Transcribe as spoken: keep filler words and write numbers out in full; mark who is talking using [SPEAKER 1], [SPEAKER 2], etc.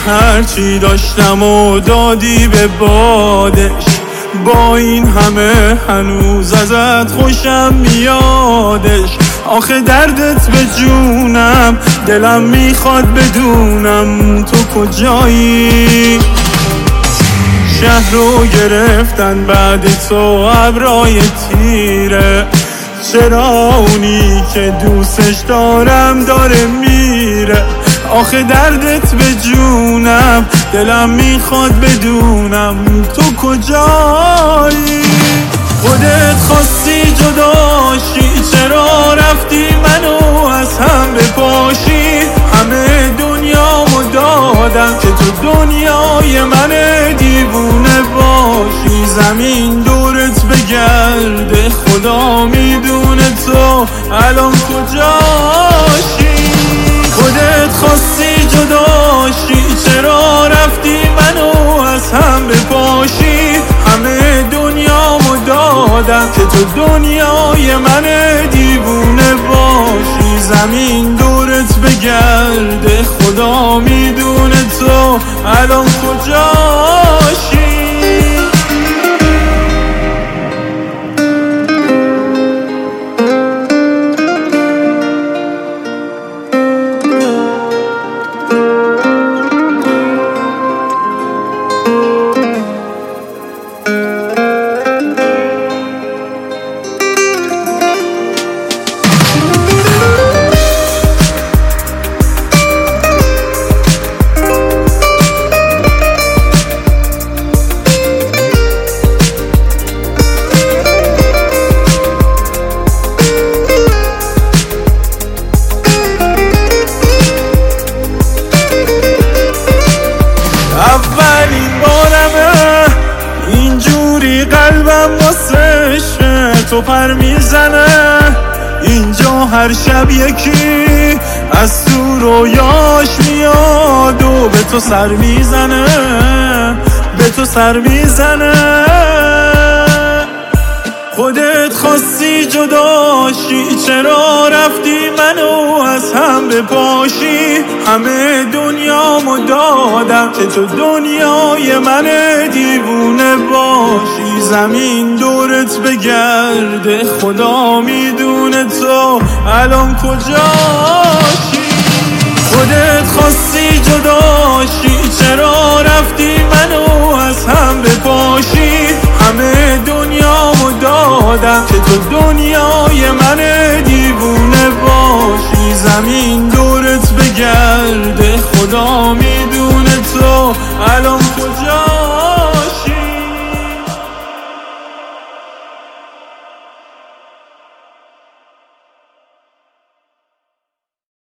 [SPEAKER 1] هرچی داشتم و دادی به بادش. با این همه هنوز ازت خوشم میادش. آخه دردت به جونم، دلم میخواد بدونم تو کجایی. شهر رو گرفتن بعد تو ابرای تیره. چرا اونی که دوستش دارم داره میره؟ آخه دردت به جونم، دلم میخواد بدونم تو کجایی. خودت خواستی جداشی، چرا رفتی منو از هم بپاشی؟ همه دنیامو دادم که تو دنیای من دیوونه باشی. زمین دورت بگرده، خدا میدونه تو الان کجاشی. خودت خواستی جداشی، چرا رفتی منو از هم بپاشی؟ همه دنیامو دادم که تو دنیای من دیوونه باشی. زمین دورت بگرده، خدا میدونه تو الان کجاشی. اولین بارمه اینجوری قلبم واسه عشق تو پر میزنه. اینجا هر شب یکی از تو رویاش میاد و به تو سر میزنه، به تو سر میزنه. خودت خواستی جداشی، چرا رفتی منو از هم بپاشی؟ همه دنیامو دادم که تو دنیای من دیوونه باشی. زمین دورت بگرده، خدا میدونه تو الان کجاشی. خودت خواستی جداشی، چرا رفتی منو از هم بپاشی؟ همه دنیامو دادم که تو دنیای من دیوونه باشی. زمین دورت بگرده، خدا می